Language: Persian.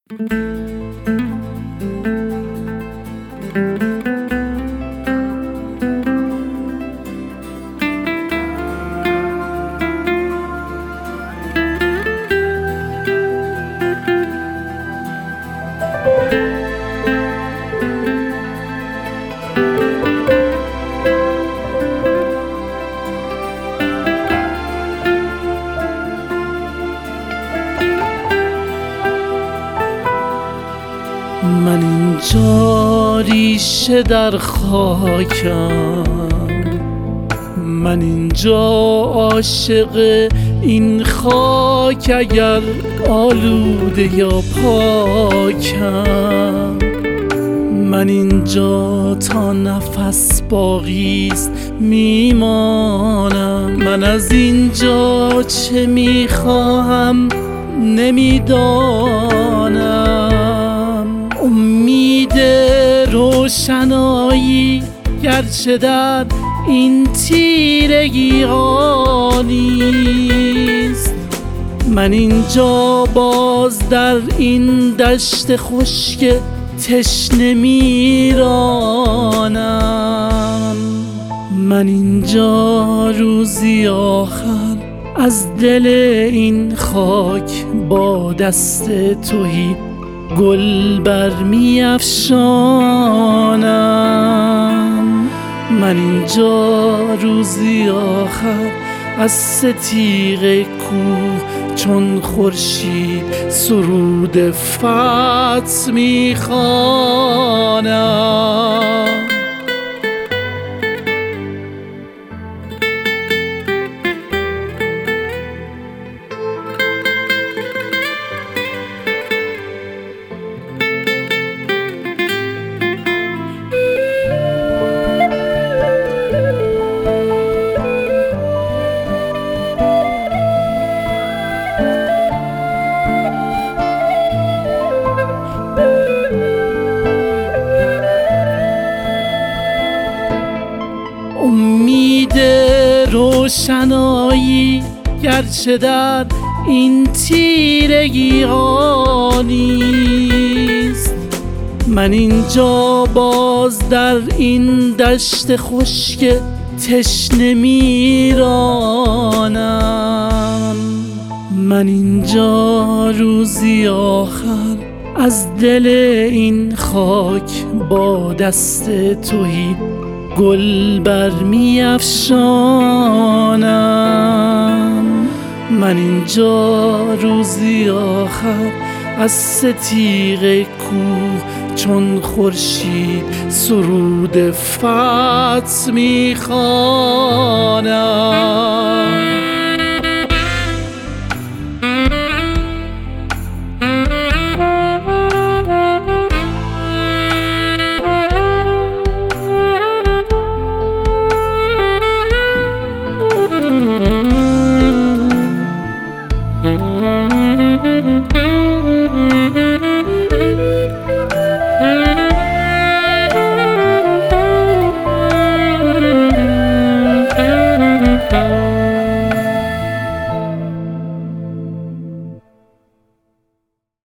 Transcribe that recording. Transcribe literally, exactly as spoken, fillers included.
من اینجا ریشه در خاکم، من اینجا عاشق این خاک، اگر آلوده یا پاکم. من اینجا تا نفس باقیست میمانم، من از اینجا چه میخواهم نمیدانم. امید روشنایی گرچه در این تیرگی ها نیست، من اینجا باز در این دشت خشک تشنه میرانم. من اینجا روزی آخر از دل این خاک با دست تویی گل برمی افشانم. من اینجا روزی آخر از ستیغ کوه چون خورشید سرود فتح میخوانم. امید روشنایی گرچه در این تیرگی ها نیست، من اینجا باز در این دشت خشک تشنه میرانم. من اینجا روزی آخر از دل این خاک با دست تویی گل برمی افشانم. من اینجا روزی آخر از ستیغ کوه چون خورشید سرود فتح میخوانم.